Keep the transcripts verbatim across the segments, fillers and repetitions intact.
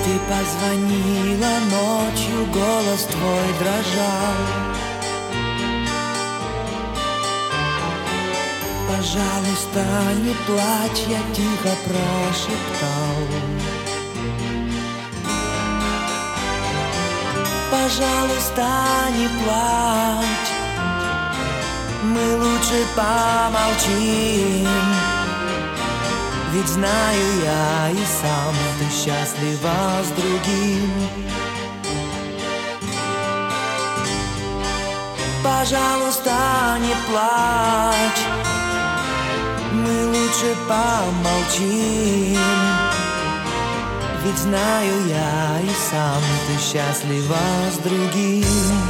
Ты позвонила ночью, голос твой дрожал. Пожалуйста, не плачь, я тихо прошептал. Пожалуйста, не плачь, мы лучше помолчим. Ведь знаю я и сам, ты счастлива с другим. Пожалуйста, не плачь, мы лучше помолчим. Ведь знаю я и сам, ты счастлива с другим.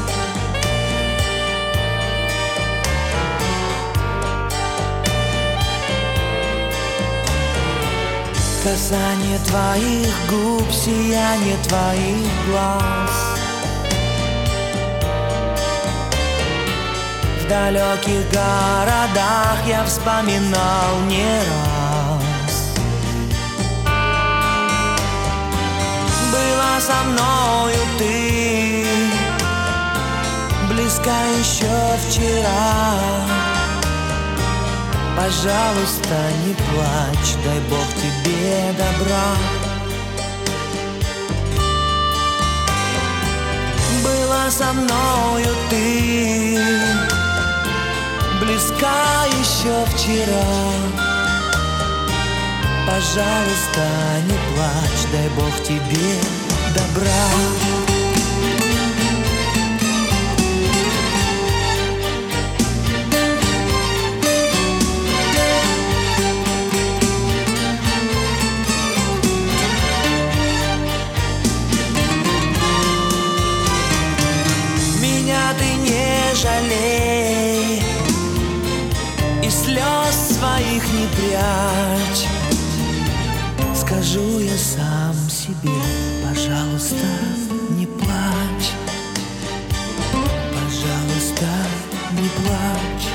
Касание твоих губ, сияние твоих глаз. В далеких городах я вспоминал не раз. Была со мною ты, близка еще вчера. Пожалуйста, не плачь, дай Бог тебе добра. Была со мною ты, близка еще вчера. Пожалуйста, не плачь, дай Бог тебе добра. Ты не жалей и слез своих не прячь. Скажу я сам себе, пожалуйста, не плачь. Пожалуйста, не плачь.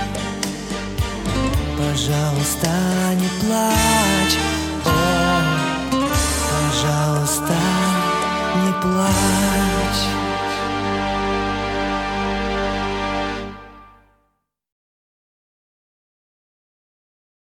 Пожалуйста, не плачь. О, пожалуйста, не плачь.